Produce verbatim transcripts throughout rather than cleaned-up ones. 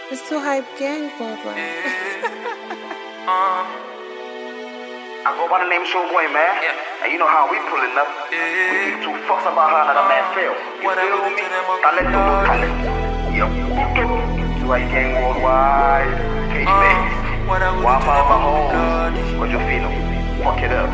It's too hype gang, Barbara. uh, I go by the name Showboy, man. Yeah. And you know how we pulling up. Yeah. We give two fucks about how another man feel. You feel me? Talento no talent. Yup. Too hype gang worldwide. K D Bass. One pound my home. What you feeling? Fuck it up.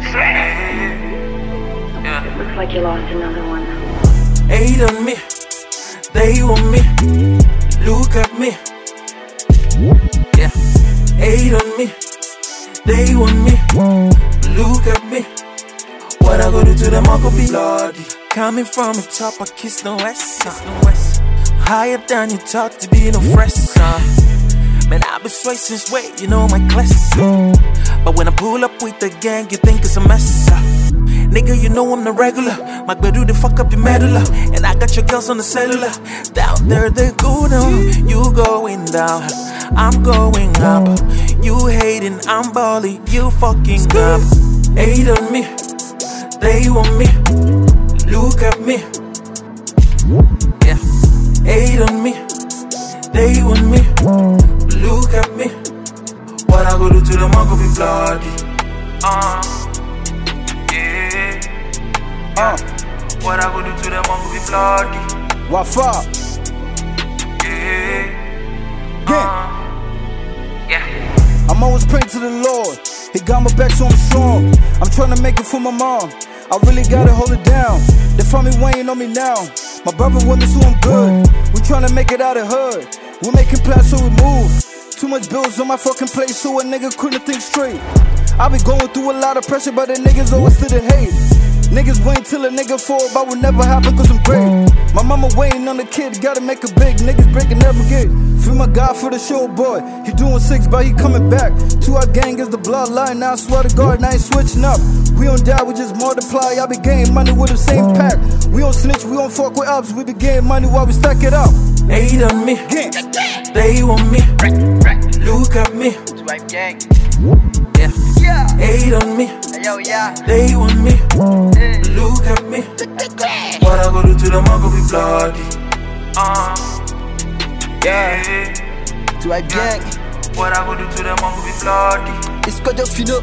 Yeah. Looks like you lost another one. Hate on me. They want me. Look at me. Yeah. Hate on me. They want me. Look at me. What I go do to them, I go be bloody. Coming from the top, I kiss the west. Uh. Higher than you talk to be no fresh. Uh. Man, I've been straight since way, you know my class. Uh. But when I pull up with the gang, you think it's a mess. Uh. Nigga, you know I'm the regular. My bedu they fuck up your medulla. And I got your girls on the cellular. Down there they go down. You going down, I'm going up. You hating, I'm balling. You fucking up. Hate on me, they want me. Look at me. Yeah. Hate on me, they want me. Look at me. What I go do to them, I go be bloody. Uh Uh, what I go do to them, I'm gonna be bloody. What fuck? Yeah. Uh, yeah. I'm always praying to the Lord. He got my back so I'm strong. I'm trying to make it for my mom. I really gotta hold it down. They find me weighing on me now. My brother with me so I'm good. We trying to make it out of hood. We making plans so we move. Too much bills on my fucking plate so a nigga couldn't think straight. I be going through a lot of pressure but the niggas always still the hate. Niggas wait till a nigga fall, but will never happen cause I'm great. My mama waiting on the kid, gotta make it big. Niggas breaking never get. Feel my God for the show, boy. He doing six, but he coming back. Two our gang is the bloodline, now I swear to God, I ain't switching up. We don't die, we just multiply. I be getting money with the same pack. We don't snitch, we don't fuck with ups. We be getting money while we stack it up. Hate on me, gang. They want me. Look at me. Gang. Yeah. Yeah. Hate on me. Yo, yeah. They want me. Yeah. Look at me. What I go do to them, I go be bloody. Uh. Yeah. To a gang. What I go do to them, I go be bloody. It's called your fino.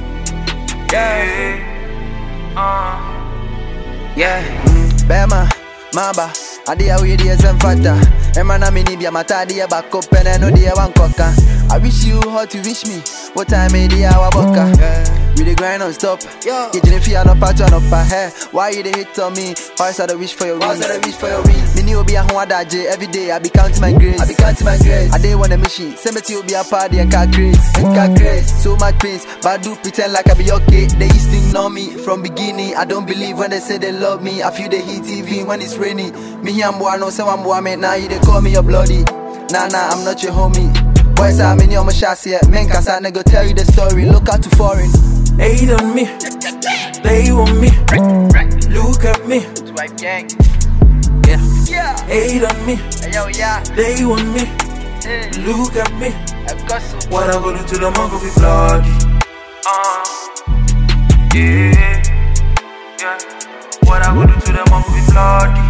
Yeah. Uh. Yeah. Mm. Bema, Mamba. Adi awi di esem fata. Emana mini bia matadi e back up and I know the one coca. I wish you how to wish me. What time is the hour boka? We the grind non stop. You didn't feel no pattern up a hair. Why you the hit on me? Why I wish for your wins? I wish for your wins. Me new be a one that J every day. I be counting my grace. I be counting my grace. I day want a mission. Cemetery will be a party and car grace. And car grace. So much pains, but I do pretend like I be okay. They used to know me from beginning. I don't believe when they say they love me. I feel they hit T V when it's raining. Me here I'm boy, no say I'm boy, man. Now you they call me your bloody. Nah nah, I'm not your homie. Boys I'm in your machas here. Men cause I go tell you the story. Look out to foreign. Hate on me, they want me. Look at me. Gang. Yeah. Yeah. Hate on me. Yo, yeah. They want me. Yeah. Look at me. So what I go do to them, I go be bloody. Uh. Yeah. Yeah. What I go do to them, I go be bloody.